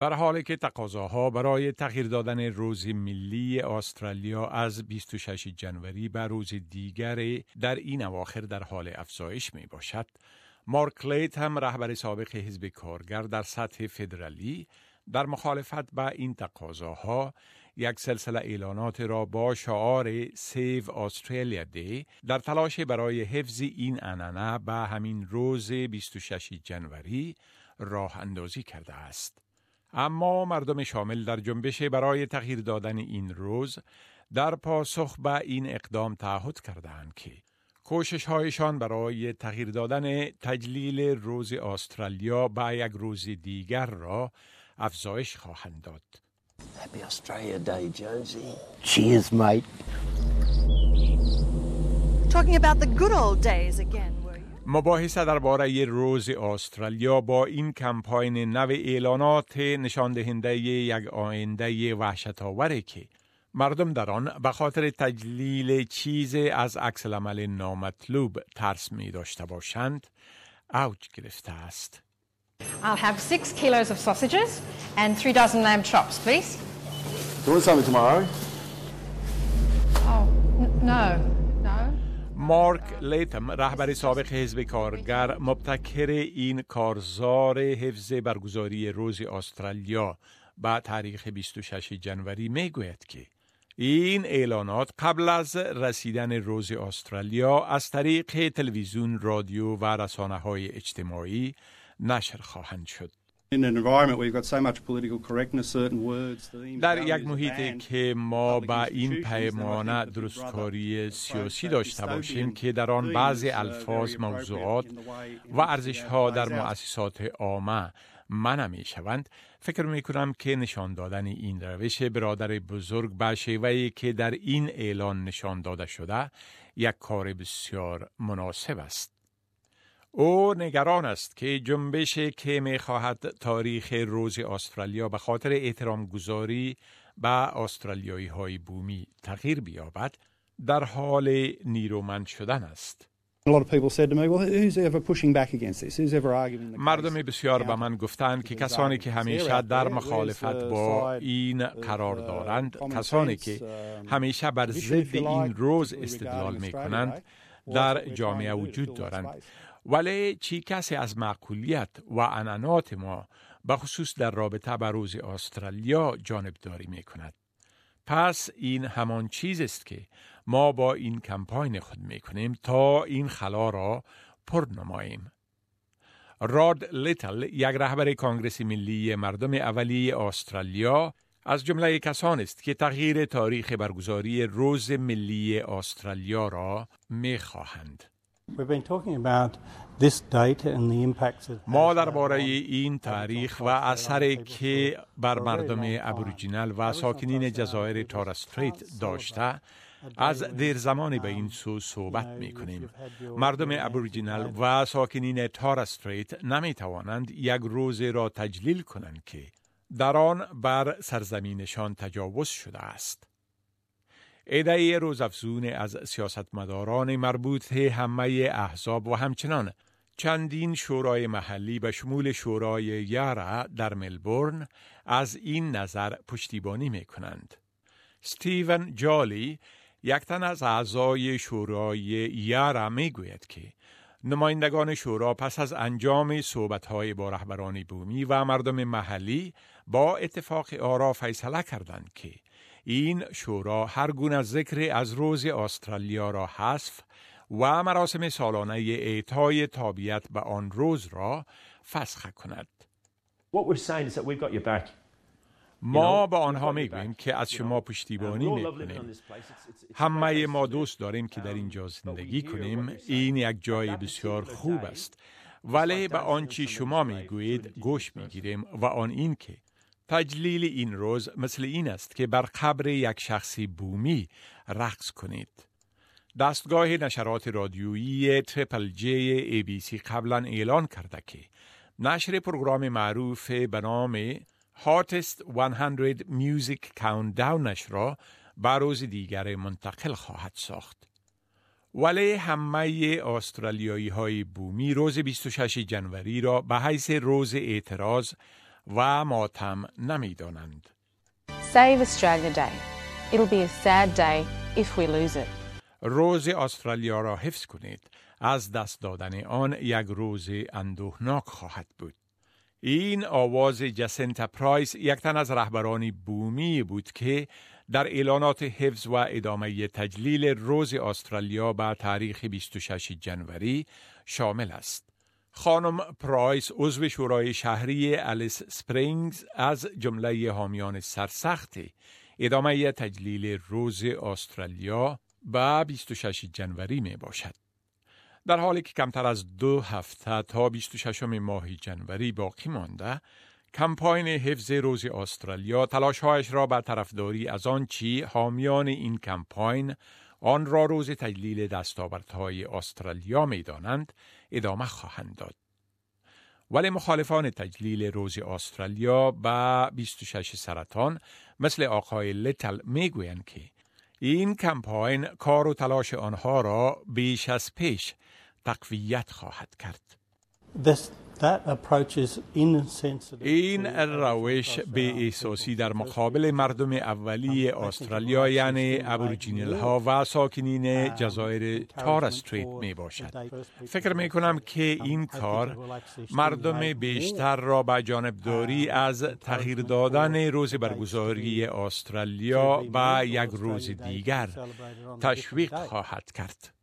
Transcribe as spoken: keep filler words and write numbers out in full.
در حالی که تقاضاها برای تغییر دادن روز ملی استرالیا از بیست و ششم ژانویه به روز دیگر در این اواخر در حال افزایش می باشد، مارک لیتهم رهبر سابق حزب کارگر در سطح فدرالی در مخالفت با این تقاضاها یک سلسله اعلانات را با شعار Save Australia Day در تلاش برای حفظ این عنعنه به همین روز بیست و ششم ژانویه راه اندازی کرده است. اما مردم شامل در جنبش برای تغییر دادن این روز در پاسخ به این اقدام تعهد کردند که کوشش‌هایشان برای تغییر دادن تجلیل روز استرالیا به یک روز دیگر را افزایش خواهند داد. Happy Australia Day, Jonesy. Cheers, mate. Talking about the good old days again, were you? مباحثه درباره روز استرالیا با این کمپاین نو اعلانات نشان دهنده یک آینده وحشت‌آوری که مردم در آن به خاطر تجلیل چیز از عکس العمل نامطلوب ترس می داشته باشند اوج گرفته است. I'll have six kilos of sausages and three dozen lamb chops, please. Do you want something tomorrow? Oh, n- no, no. مارک لیتهم رهبر سابق حزب کارگر مبتکر این کارزار حفظ برگزاری روز استرالیا با تاریخ بیست و ششم ژانویه می گوید که این اعلانات قبل از رسیدن روز استرالیا از طریق تلویزیون، رادیو و رسانه‌های اجتماعی نشر خواهند شد. In an environment where you've got so much political correctness, certain words, themes, در values یک are محیطی banned. که ما Public با این institutions, پیمانه then I think that Big درستکاری Brother سیاسی approach, داشته that باشیم dystopian که در آن themes, بعضی uh, الفاظ، very موضوعات appropriate in the way in و which ارزش‌ها that در plays out. مؤسسات عامه منع می شوند، فکر می کنم که نشان دادن این روش برادر بزرگ به شیوهی که در این اعلان نشان داده شده یک کار بسیار مناسب است. او نگران است که جنبش که می خواهد تاریخ روز استرالیا به خاطر احترام گذاری به استرالیایی های بومی تغییر بیابد در حال نیرومند شدن است. A lot of people said to me, well, who's ever pushing back against this? Who's ever arguing the case? مردم بسیار به من گفتند که کسانی که همیشه در مخالفت با این قرار دارند، کسانی که همیشه بر ضد این روز استدلال می کنند، در جامعه وجود دارند. ولی چی کسی از معقولیت و عنعنات ما به خصوص در رابطه با روز استرالیا جانبداری می کند؟ پس این همان چیز است که ما با این کمپاین خود می کنیم تا این خلا را پر نماییم. راد لیتل، یک رهبر کانگرس ملی مردم اولیه استرالیا، از جمله کسان است که تغییر تاریخ برگزاری روز ملی استرالیا را می خواهند. ما درباره این تاریخ و اثری که بر مردم ابوریجینال و ساکنین جزایر تورس استریت داشته از دیر زمانی به این سو صحبت می کنیم. مردم ابوریجینال و ساکنین تورس استریت نمی توانند یک روز را تجلیل کنند که در آن بر سرزمینشان تجاوز شده است. ایده روزافزون از سیاستمداران مربوط همه احزاب و همچنان چندین شورای محلی به شمول شورای یارا در ملبورن از این نظر پشتیبانی می کنند. استیون جالی، یک تن از اعضای شورای یارا، می گوید که نمایندگان شورا پس از انجام صحبت‌های با رهبران بومی و مردم محلی با اتفاق آرا فیصله کردند که این شورا هر گونه ذکر از روز استرالیا را حذف و مراسم سالانه اعطای تابعیت به آن روز را فسخ کند. ما با آنها میگوییم که از شما پشتیبانی میکنیم. همه ما دوست داریم که در اینجا زندگی کنیم. این یک جای بسیار خوب است. ولی به آنچه شما میگویید گوش میگیریم و آن این که تجلیل این روز مثل این است که بر قبر یک شخصی بومی رقص کنید. دستگاه نشرات رادیویی تریپل جی ای بی سی قبلا اعلان کرده که نشر پروگرام معروف به نام Hottest صد Music Countdown را به روز دیگر منتقل خواهد ساخت. ولی همه استرالیایی های بومی روز بیست و ششم ژانویه را به حیث روز اعتراض و ماتم نمی دانند. Save Australia Day. It'll be a sad day if we lose it. روز استرالیا را حفظ کنید. از دست دادن آن یک روز اندوهناک خواهد بود. این آواز جسنتا پرایس، یک تن از رهبران بومی بود که در اعلانات حفظ و ادامه تجلیل روز استرالیا به تاریخ بیست و ششم ژانویه شامل است. خانم پرایس عضو شورای شهری الیس سپرینگز از جمله حامیان سرسخت ادامه تجلیل روز استرالیا به بیست و ششم ژانویه می باشد. در حالی که کمتر از دو هفته تا بیست و ششم ماه ژانویه باقی مانده، کمپاین حفظ روز استرالیا تلاش‌هایش را به طرفداری از آنچه حامیان این کمپاین آن را روز تجلیل دستاوردهای استرالیا می‌دانند ادامه خواهند داد. ولی مخالفان تجلیل روز استرالیا به بیست و شش سرطان مثل آقای لیتل میگویند که این کمپاین کار و تلاش آنها را بیش از پیش تقویت خواهد کرد. This, that approach is insensitive. این روش بی احساسی در مقابل مردم اولی استرالیا یعنی ابوریجینال ها و ساکنین جزایر تورس استریت می باشد. فکر می کنم که این کار مردم بیشتر را به جانبداری از تغییر دادن روز برگزاری استرالیا به یک روز دیگر تشویق خواهد کرد.